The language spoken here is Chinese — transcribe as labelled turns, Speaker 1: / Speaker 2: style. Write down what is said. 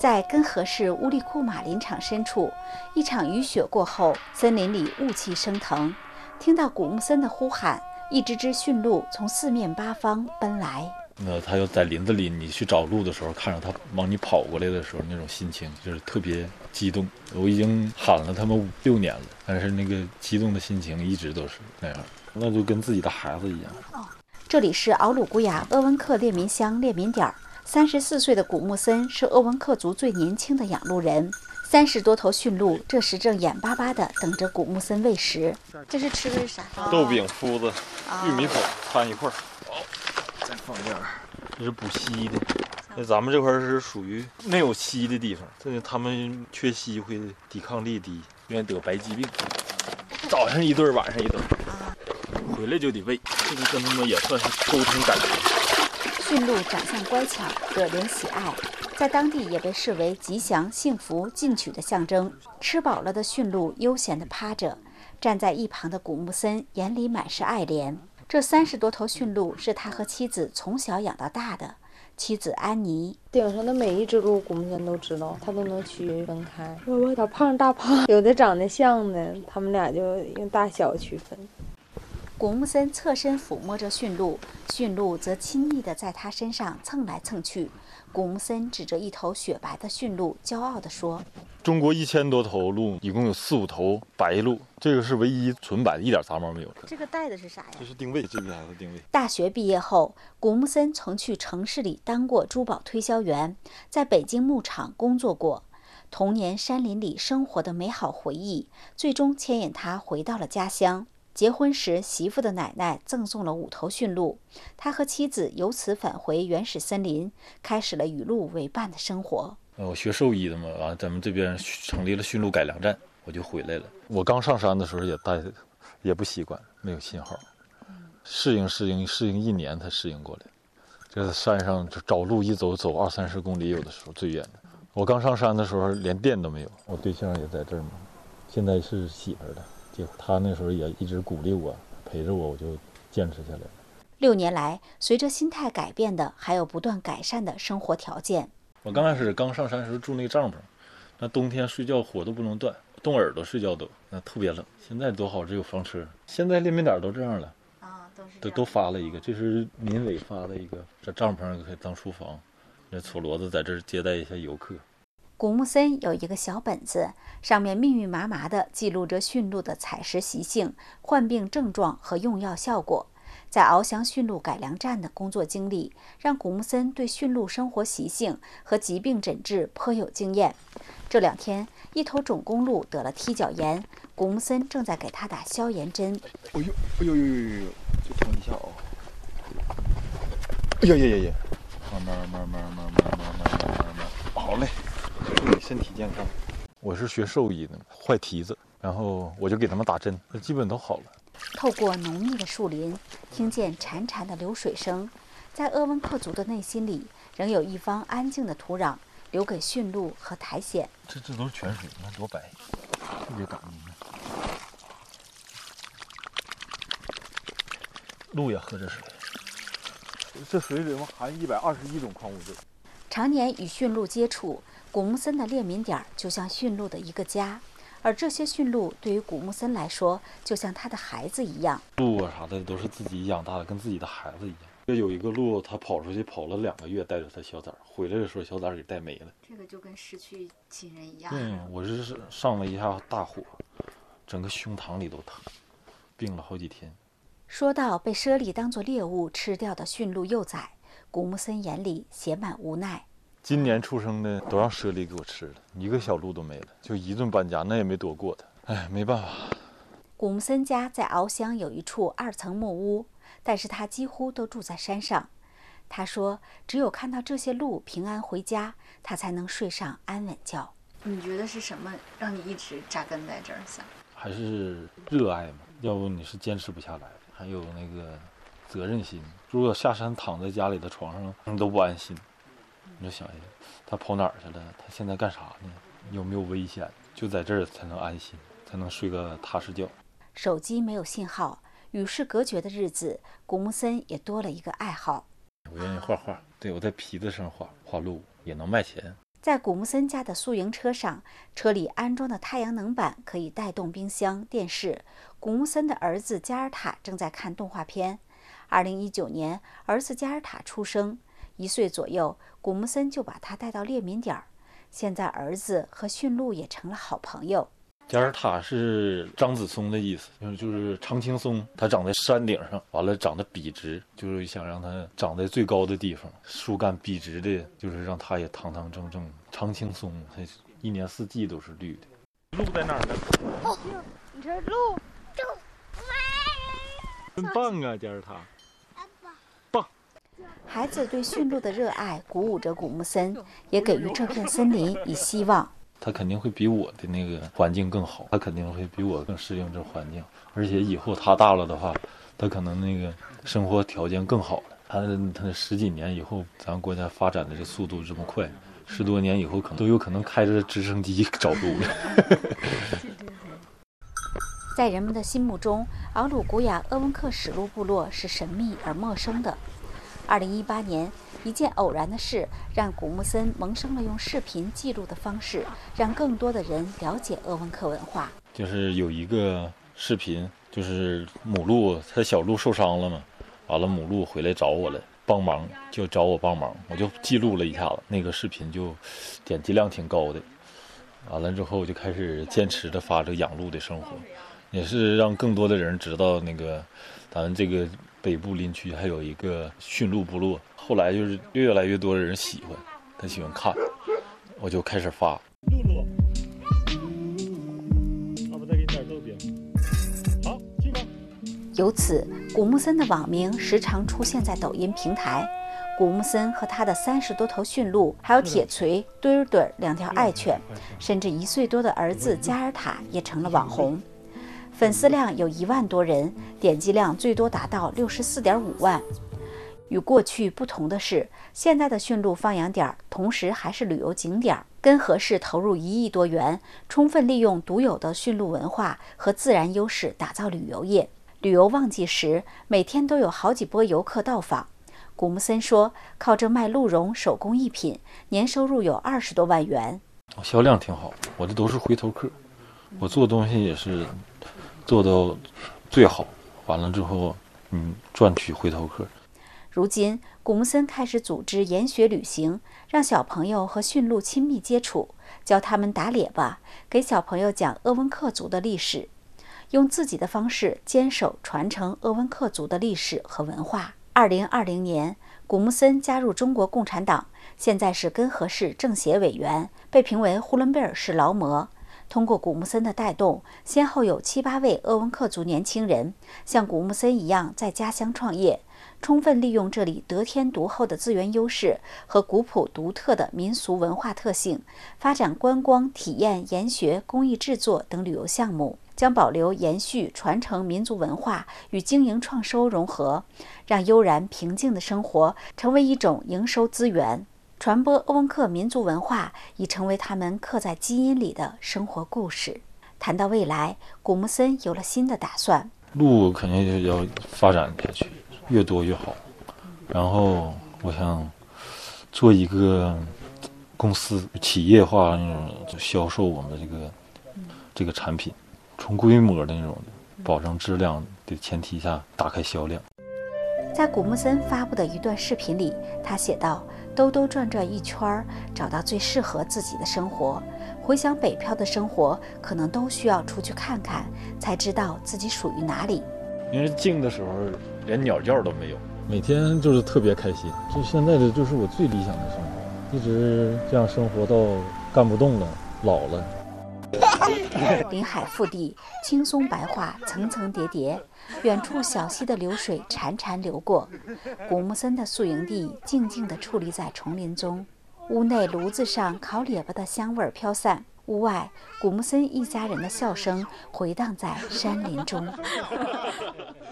Speaker 1: 在根河市乌力库马林场深处，一场雨雪过后，森林里雾气升腾。听到古木森的呼喊，一只只驯鹿从四面八方奔来。
Speaker 2: 他要在林子里，你去找鹿的时候，看着他往你跑过来的时候，那种心情就是特别激动。我已经喊了他们6年了，但是那个激动的心情一直都是那样，那就跟自己的孩子一样。
Speaker 1: 这里是奥鲁古雅鄂温克列民乡列民点，34岁的古木森是鄂温克族最年轻的养鹿人。30多头驯鹿这时正眼巴巴地等着古木森喂食。
Speaker 3: 这是吃的是啥？
Speaker 2: 豆饼、麸子、玉米粉掺一块儿。再放点儿，这是补硒的。那咱们这块是属于没有硒的地方，这他们缺硒会抵抗力低，愿意得白疾病。早上一顿，晚上一顿，回来就得喂，这个跟他们也算是沟通感情。
Speaker 1: 驯鹿长相乖巧，惹人喜爱，在当地也被视为吉祥、幸福、进取的象征。吃饱了的驯鹿悠闲地趴着，站在一旁的古木森眼里满是爱怜。这30多头驯鹿是他和妻子从小养到大的。妻子安妮，
Speaker 3: 顶上的每一只鹿，古木森都知道，他都能区分开，小胖大胖，有的长得像的，他们俩就用大小区分。
Speaker 1: 古木森侧身抚摸着驯鹿，驯鹿则亲昵地在他身上蹭来蹭去。古木森指着一头雪白的驯鹿，骄傲地说：“
Speaker 2: 中国1000多头鹿，一共有4、5头白鹿，这个是唯一纯白的，一点杂毛没有。”
Speaker 3: 这个带的是啥呀？
Speaker 2: 这是定位，这批孩子定位。
Speaker 1: 大学毕业后，古木森曾去城市里当过珠宝推销员，在北京牧场工作过。童年山林里生活的美好回忆，最终牵引他回到了家乡。结婚时，媳妇的奶奶赠送了5头驯鹿，他和妻子由此返回原始森林，开始了与鹿为伴的生活。
Speaker 2: 我学兽医的嘛，完了咱们这边成立了驯鹿改良站，我就回来了。我刚上山的时候也不习惯，没有信号，适应1年才适应过来。这山上找路一走20-30公里，有的时候最远的。我刚上山的时候连电都没有，我对象也在这儿嘛，现在是媳妇儿的。他那时候也一直鼓励我，陪着我，我就坚持下来了。
Speaker 1: 6年来，随着心态改变的，还有不断改善的生活条件。
Speaker 2: 我刚开始刚上山的时候住那个帐篷，那冬天睡觉火都不能断，冻耳朵睡觉那特别冷。现在多好，只有房车。现在列民点都这样了都发了一个，这是民委发的一个，这帐篷可以当书房，这矬骡子在这儿接待一下游客。
Speaker 1: 古木森有一个小本子，上面密密麻麻地记录着驯鹿的采食习性、患病症状和用药效果。在翱翔驯鹿改良站的工作经历，让古木森对驯鹿生活习性和疾病诊治颇有经验。这2天，一头种公鹿得了踢脚炎，古木森正在给它打消炎针。
Speaker 2: 哎呦，就疼一下啊！哎呀，慢，好嘞。注意身体健康。我是学兽医的，坏蹄子，然后我就给他们打针，基本都好了。
Speaker 1: 透过浓密的树林，听见潺潺的流水声，在鄂温克族的内心里，仍有一方安静的土壤，留给驯鹿和苔藓。
Speaker 2: 这都是泉水，你看多白，特别干净。鹿也喝这水，这水里面含121种矿物质。
Speaker 1: 常年与驯鹿接触，古木森的列民点就像驯鹿的一个家，而这些驯鹿对于古木森来说，就像他的孩子一样。
Speaker 2: 鹿啊啥的都是自己养大的，跟自己的孩子一样。有一个鹿，他跑出去跑了2个月，带着他小崽儿回来的时候，小崽儿给带没了。
Speaker 3: 这个就跟失去亲人一样。
Speaker 2: 我是上了一下大火，整个胸膛里都疼，病了好几天。
Speaker 1: 说到被猞猁当作猎物吃掉的驯鹿幼崽，古木森眼里写满无奈。
Speaker 2: 今年出生的都让猞猁给我吃了，一个小鹿都没了，就一顿搬家，那也没躲过它。哎，没办法。
Speaker 1: 古木森家在翱翔有一处2层木屋，但是他几乎都住在山上。他说，只有看到这些鹿平安回家，他才能睡上安稳觉。
Speaker 3: 你觉得是什么让你一直扎根在这儿想？
Speaker 2: 还是热爱嘛，要不你是坚持不下来的。还有那个责任心，如果下山躺在家里的床上，你都不安心。你就想一下，他跑哪儿去了？他现在干啥呢？有没有危险？就在这儿才能安心，才能睡个踏实觉。
Speaker 1: 手机没有信号，与世隔绝的日子，古木森也多了一个爱好。
Speaker 2: 我愿意画画，对，我在皮子上画鹿也能卖钱。
Speaker 1: 在古木森家的宿营车上，车里安装的太阳能板可以带动冰箱、电视。古木森的儿子加尔塔正在看动画片。2019年，儿子加尔塔出生，1岁左右，古木森就把他带到猎民点儿。现在儿子和驯鹿也成了好朋友。
Speaker 2: 加尔塔是张子松的意思，就是常青松，它长在山顶上，完了长得笔直，就是想让它长在最高的地方，树干笔直的，就是让它也堂堂正正。常青松它1年4季都是绿的。鹿在哪儿呢？
Speaker 3: 哦，你这鹿
Speaker 2: 真棒啊，加尔塔！
Speaker 1: 孩子对驯鹿的热爱鼓舞着古木森，也给予这片森林以希望。
Speaker 2: 他肯定会比我的那个环境更好，他肯定会比我更适应这环境，而且以后他大了的话，他可能那个生活条件更好了。他10几年以后，咱国家发展的这速度这么快，10多年以后都有可能开着直升机找鹿了。
Speaker 1: 在人们的心目中，奥鲁古雅鄂温克史鹿部落是神秘而陌生的。2018年，一件偶然的事让古木森萌生了用视频记录的方式，让更多的人了解鄂温克文化。
Speaker 2: 就是有一个视频，就是母鹿，它小鹿受伤了嘛，完了母鹿回来找我了，帮忙，就找我帮忙，我就记录了一下子，那个视频就点击量挺高的。完了之后，我就开始坚持着发这个养鹿的生活，也是让更多的人知道那个咱们这个北部林区还有一个驯鹿部落。后来就是越来越多的人喜欢，他喜欢看，我就开始发。露露，要不再给你点豆饼？好，去吧。
Speaker 1: 由此，古木森的网名时常出现在抖音平台。古木森和他的30多头驯鹿，还有铁锤、墩儿墩儿2条爱犬，甚至1岁多的儿子加尔塔也成了网红。粉丝量有1万多人，点击量最多达到64.5万。与过去不同的是，现在的驯鹿放养点同时还是旅游景点。根河市投入1亿多元，充分利用独有的驯鹿文化和自然优势打造旅游业。旅游旺季时，每天都有好几波游客到访。古木森说，靠着卖鹿茸手工艺品，年收入有20多万元。
Speaker 2: 销量挺好，我这都是回头客，我做东西也是做到最好，完了之后赚取回头客。
Speaker 1: 如今，古木森开始组织研学旅行，让小朋友和驯鹿亲密接触，教他们打猎吧，给小朋友讲鄂温克族的历史，用自己的方式坚守传承鄂温克族的历史和文化。2020年，古木森加入中国共产党，现在是根河市政协委员，被评为呼伦贝尔市劳模。通过古木森的带动，先后有7、8位鄂温克族年轻人像古木森一样在家乡创业，充分利用这里得天独厚的资源优势和古朴独特的民俗文化特性，发展观光、体验、研学、工艺制作等旅游项目，将保留、延续、传承民族文化与经营创收融合，让悠然平静的生活成为一种营收资源。传播鄂温克民族文化已成为他们刻在基因里的生活故事。谈到未来，古木森有了新的打算。
Speaker 2: 鹿肯定要发展下去，越多越好。然后我想做一个公司，企业化那种销售我们的这个产品，从规模的那种保证质量的前提下打开销量。
Speaker 1: 在古木森发布的一段视频里，他写道：兜兜转转一圈，找到最适合自己的生活。回想北漂的生活，可能都需要出去看看，才知道自己属于哪里。
Speaker 2: 因为静的时候连鸟叫都没有，每天就是特别开心。就现在的就是我最理想的生活，一直这样生活到干不动了，老了。
Speaker 1: 林海腹地，青松白桦层层叠叠，远处小溪的流水潺潺流过。古木森的宿营地静静地矗立在丛林中，屋内炉子上烤列巴的香味飘散，屋外古木森一家人的笑声回荡在山林中。